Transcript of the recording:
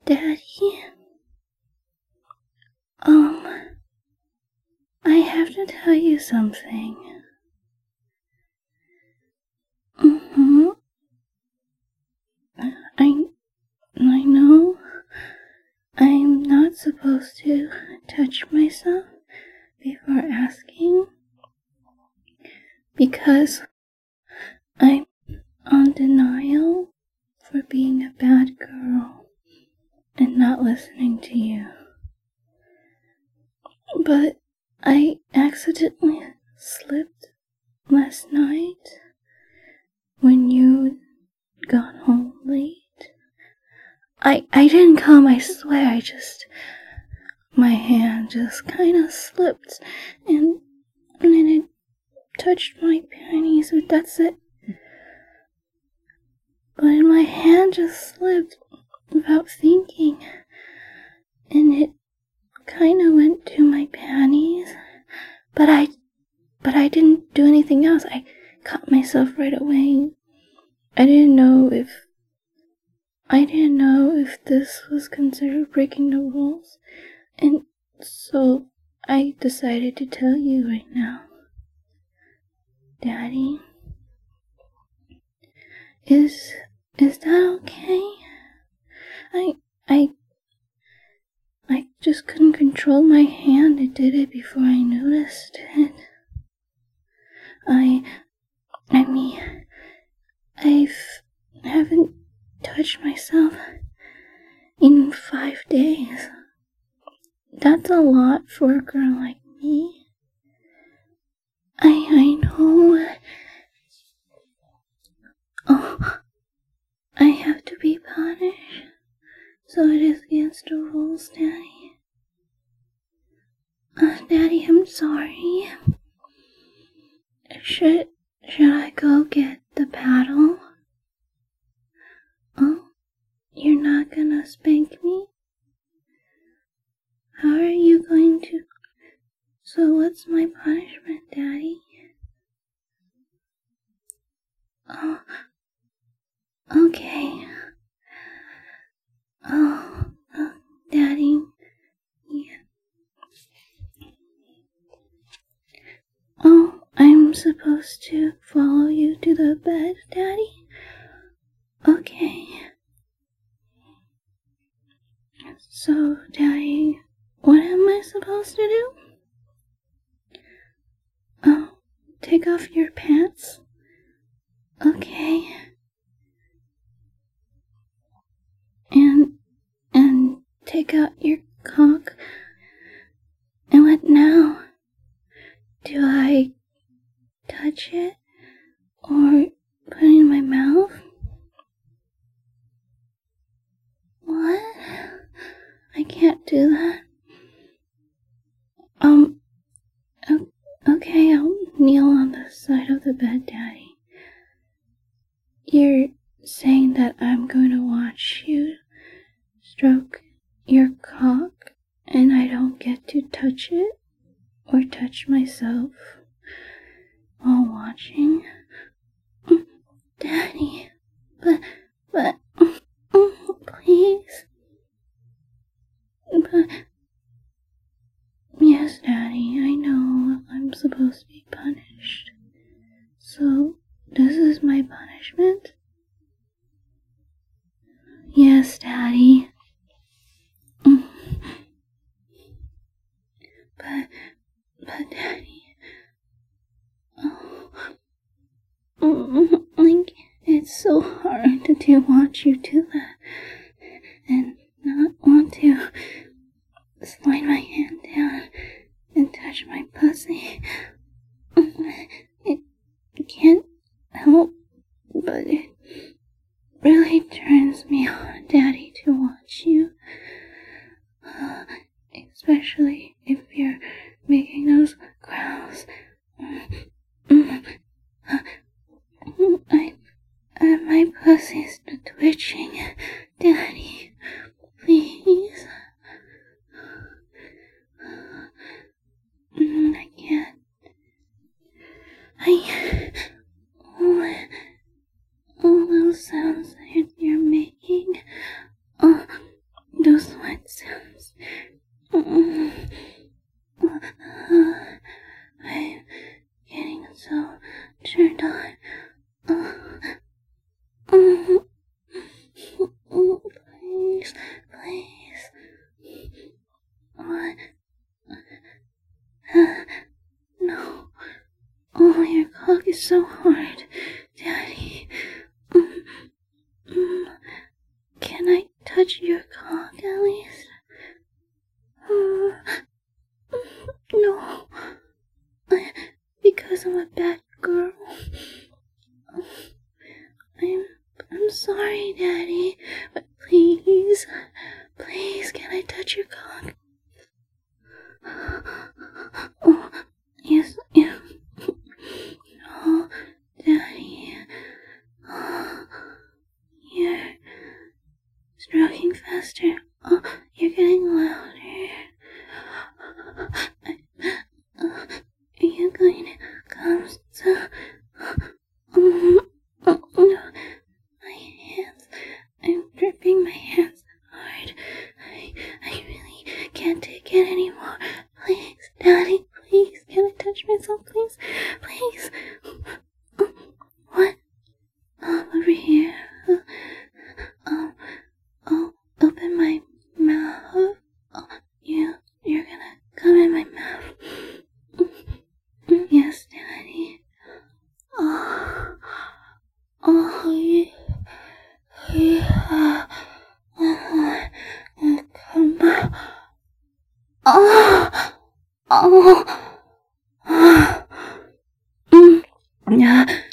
Daddy? I have to tell you something. I know I'm not supposed to touch myself before asking, because I'm on denial for being a bad girl and not listening to you. But I accidentally slipped last night when you got home late. I didn't come, I swear, my hand just kind of slipped, and then it touched my panties, but that's it. But my hand just slipped without thinking, and it kind of went to my panties, but I didn't do anything else. I caught myself right away. I didn't know if this was considered breaking the rules, and so I decided to tell you right now. Daddy, is that okay? I just couldn't control my hand. It did it before I noticed it. I haven't touched myself in 5 days. That's a lot for a girl like me. I know. Oh, I have to be punished, so it is against the rules, Daddy. Daddy, I'm sorry. Should I go get the paddle? Oh, you're not gonna spank me? How are you going to? So what's my punishment, Daddy? Oh, okay. Oh, Daddy. Yeah. Oh, I'm supposed to follow you to the bed, Daddy? Okay. So, Daddy, what am I supposed to do? Oh, take off your pants? Okay. And take out your cock. And what now? Do I touch it? Or put it in my mouth? What? I can't do that. Okay, I'll kneel on the side of the bed, Daddy. You're saying that I'm going to watch you stroke your cock, and I don't get to touch it or touch myself while watching? Daddy, but, please. But, yes, Daddy, I know I'm supposed to be punished. So, this is my punishment? Yes, Daddy. But Daddy, like, it's so hard to watch you do that, and not want to slide my hand down and touch my pussy. It can't help, but it really turns me on, Daddy, to watch you. Especially if you're making those growls. My pussy's twitching. Daddy, please. I can't. All those sounds that you're making. cock is so hard, Daddy. Can I touch your cock at least? No. Because I'm a bad girl. I'm sorry, Daddy, but please, can I touch your cock? Oh, yes. Oh, Daddy. Oh, you're stroking faster. Oh, you're getting louder. Are you going to come soon? My hands. I'm gripping my hands hard. I really can't take it anymore. Please, Daddy, please. Can I touch myself, please? Please. What? Over here. I'll open my mouth. You're gonna come in my mouth. Yes, Daddy. Oh, yeah. Come on. Oh.